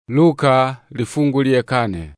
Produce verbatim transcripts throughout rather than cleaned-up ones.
Luka lifungulie kane.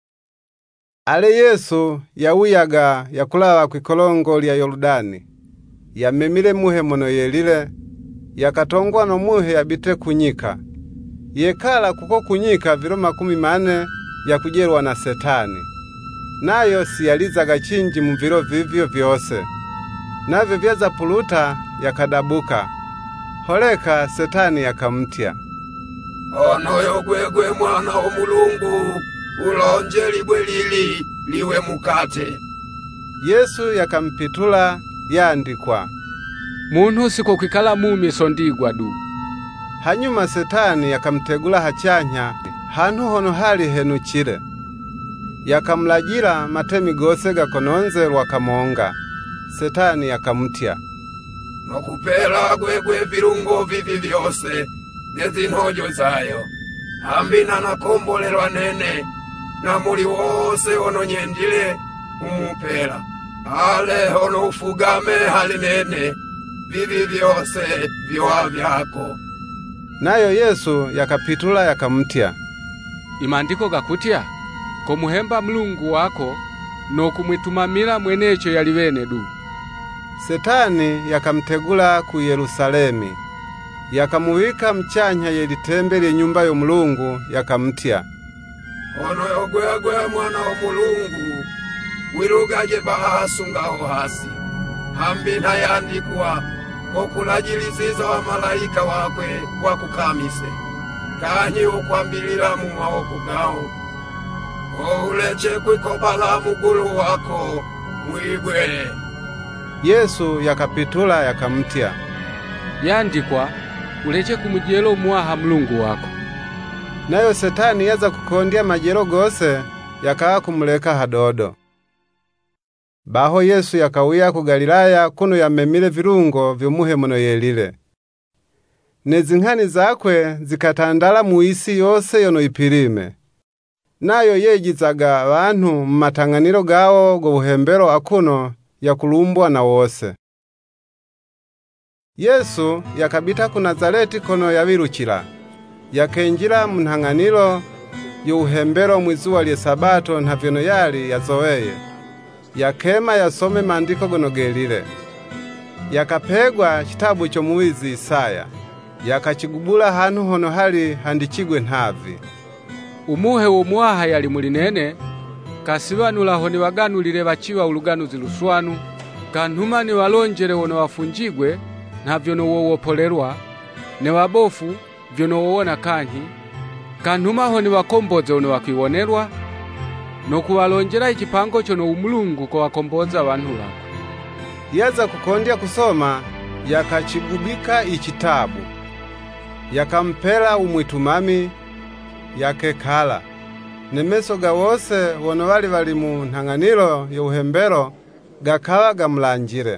Ale Yesu yawuyaga yakulawa kwikolongo lya Yorodani. Yamemile muhe mono yelile, yakatongwa no muhe yabite kunyika. Yekala kuko kunyika vilo makumi mane yakujelwa na Setani. Nayo siyalizaga chinji mu vilo vivyo vyose. Navyo vyaza puluta yakadabuka. Holeka Setani yakamtya, "Onoyo gwegwe mwana wa Mulungu, ulonje libwe lili liwe mukate." Yesu yakampitula, yandikwa, "Muntu siko kwikala mumiso ndigwa du." Hanyuma Setani yakamtegula hachanya hantu hono hali henukile. Yakamlajila matemi gose gakononzelwa kamonga. Setani yakamutya, "Nokupela gwegwe virungo vivi vyose nezinhojo zayo, hambina nakombolelwa nene na muli wose ono nyendile umupela. Ale ono ufugame hali nene vivi vyose viwa vyako." Nayo Yesu yakapitula yakamutya, "Imandiko gakutya, komuhemba Mulungu wako no kumwitumamila mwenecho yaliwene du." Setani yakamtegula ku Yerusalemi. Yakamuwika mchanya yelitembe lye nyumba yo Mulungu, yakamutya, "Ono yogwegwe mwana wa Mulungu, wirugaje bahasungaho hasi. Hambina yandikwa, okulajiliziza wa malaika wakwe wakukamise. Kanyi ukwambilila mu mawoko gao. Ouleche kwikobala mugulu wako mwibwe." Yesu yakapitula yakamutya, "Yandikwa, uleche kumujelo muaha Mulungu wako." Nayo Setani yaza kukondya majelo gose yakawa kumuleka hadodo. Baho Yesu yakawuya ku Galilaya kuno yamemile virungo vyomuhe mono yelile. Nezinghani zakwe zikatandala mu isi yose yono ipilime. Nayo yejizaga abantu mu matang'anilo gawo go buhembelo akuno yakulumbwa na wose. Yesu yakabita ku Nazareti kono yawiruchila. Yakenjila mu nhang'anilo y'uhembelo mwizuwa lye Sabato ntavyono yali yazoweye. Yakema yasome mandiko gono gelile. Yakapegwa chitabu cho muwizi Isaya. Yakachigubula hantu hono hali handichigwe ntavi. Umuhe wo muaha yali mulinene, kasibanula honi waganulile bachiwa uluganuzi luswanu, kanthuma ni walonjele wono wafunjigwe na vyono wowopolerwa, ne wabofu vyono wowona kanyi, kanthuma honi wakomboze wono wakwiwonerwa, no kuwalonjela ichipango chono umulungu ko wakomboza abantu bako. Yaza kukondya kusoma, yakachigubika ichitabu. Yakampela umwitumami, yakekala. Nemeso ga wose wono wali wali mu nhang'anilo y'uhembelo gakawa gamulanjile.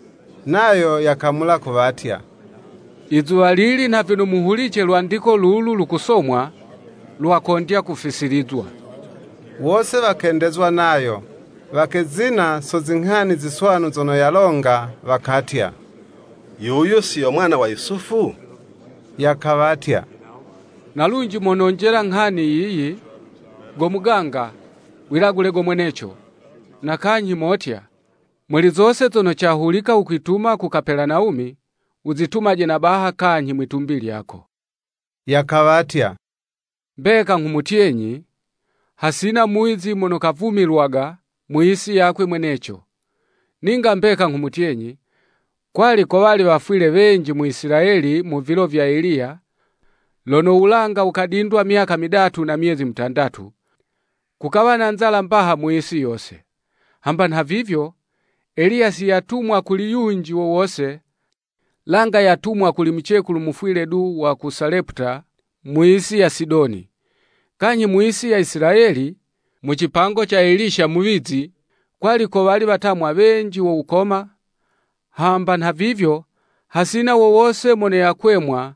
Nayo yakamula kuvatya, "Izuwa lili na vino muhuliche lwandiko lulu lukusomwa, lwakondya kufisilizwa." Wose wakendezwa nayo, wakezina so zinghani ziswanu zono yalonga, wakatya, "Yuyu siyo mwana wa Yusufu?" Yakavatya, "Nalunji mononjela nghani yiyi, go muganga, wilagule go mwenecho, na kanyi motya, mweli zose zono chahulika ukwituma ku Kapelanaumi, uzitumaje na baha kanyi mwitumbili yako." Yakavatya, "Mbeka nghumutyenyi, hasina muizi mono kavumilwaga muisi yakwe mwenecho. Ninga mbeka nghumutyenyi, kwali kwa wali wafwile benji mu Israeli mu vilo vya Eliya, lono ulanga ukadindwa miaka midatu na miezi mtandatu, kukawa na nzala mbaha muisi yose. Hamba na vivyo, Eliya siyatumwa kuliyunji wowose, langa yatumwa kulimchekulu mufwile du wa kusalepta muisi ya Sidoni. Kanyi muisi ya Israeli, muchipango cha Elisha muwizi, kwali ko wali batamwa benji wo ukoma, hamba na vivyo, hasina wowose mone yakwemwa,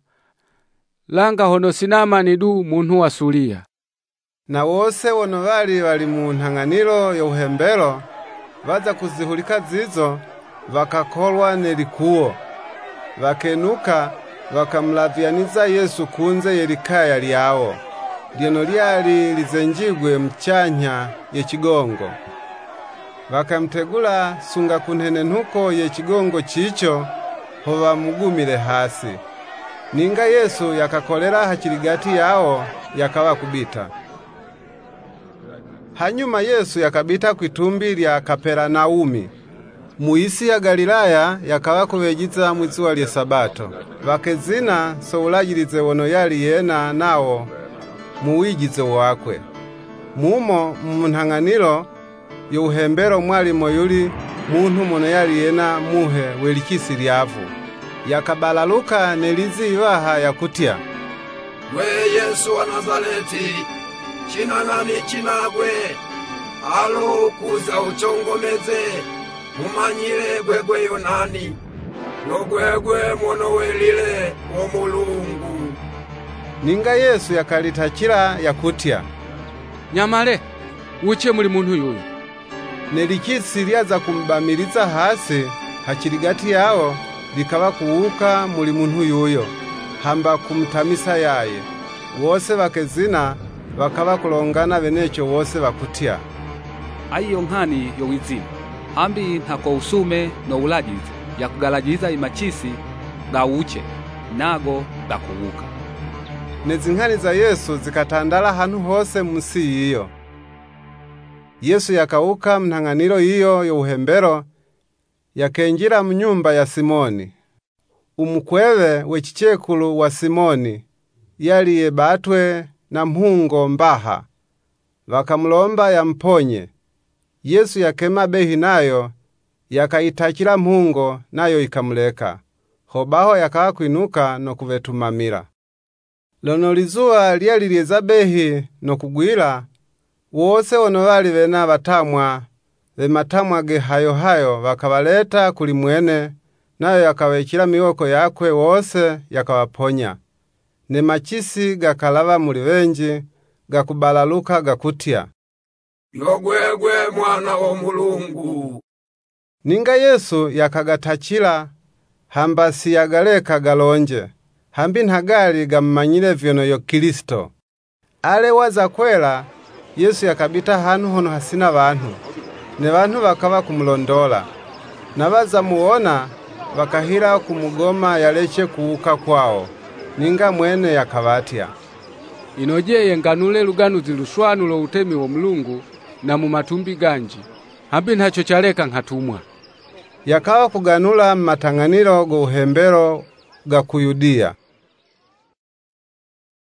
langa hono Sinamani du muntu wa Suria." Na wose wono wali wali mu nhang'anilo y'uhembelo waza kuzihulika zizo, wakakolwa nelikuo. Wakenuka wakamlavyaniza Yesu kunze yelikaya lyawo. lyeno lyali lizenjigwe mchanya yechigongo. Wakamtegula sunga kunhene nhuko yechigongo chicho ho bamugumile hasi. Ninga Yesu yakakolera hachiligati yao yakawa kubita. Hanyuma Yesu yakabita kwitumbi lya Kapernaumu. Muisi ya Galilaya yakawa kubejiza mwizuwa lye Sabato. Wakezina so ulajilize wono yali yena nao muwijize wakwe. Mumo mmunhanganilo youhembero mwalimo yuli muntu mono yali yena muhe welikisi lyavu. Yakabalaluka nelizi iwaha yakutya, "We Yesu wa Nazareti, china nani chinagwe, alo kuza uchongomeze, mumanyile gwegwe yonani, nogwegwe mono welile wa Mulungu." Ninga Yesu yakalitachila yakutya, "Nyamale, uche muli muntu yuyu." Nelikisi lyaza kumbamiliza hasi hachiligati yao likawa kuuka muli muntu yuyo, hamba kumtamisa yaye. Wose wakezina wakawa kulongana benecho wose bakutya, "Ayo nkani yo wizima, hambi ntako usume no ulajize ya kugalajiza imachisi ga uche nago gakuuka." Nezinkani za Yesu zikatandala hanu hose musi yiyo. Yesu yakauka mnhanganiro iyo youhembero yakenjira mnyumba ya Simoni. Umukwewe wechichekulu wa Simoni yali yebatwe na mhungo mbaha. Wakamulomba yamponye. Yesu yakema behi nayo yakaitachila mhungo nayo ikamuleka. Hobaho yakawa kwinuka no kuvetumamila. Lono lizuwa lyali lyeza behi no kugwila, wose wono wali wena batamwa bematamwa ge hayo hayo wakabaleta kuli mwene, nayo yakawechila miwoko yakwe wose yakawaponya. Ne machisi gakalava muli wenji gakubalaluka gakutya, "Yogwegwe mwana wa Mulungu." Ninga Yesu yakagatachila hamba siyagaleka galonje, hambi nhagali gammanyile vyono yo Kristo. Ale waza kwela Yesu yakabita hanu hono hasina bantu, ne bantu bakawa kumulondola. Nabaza muona bakahira kumugoma yaleche kuuka kwao. Ninga mwene yakabatya, "Inojeye nganule luganuzi luswanu lo utemi wa Mulungu na mumatumbi ganji, hambi nhacho chaleka nhatumwa." Yakawa kuganula matang'aniro go uhembero ga Kuyudia.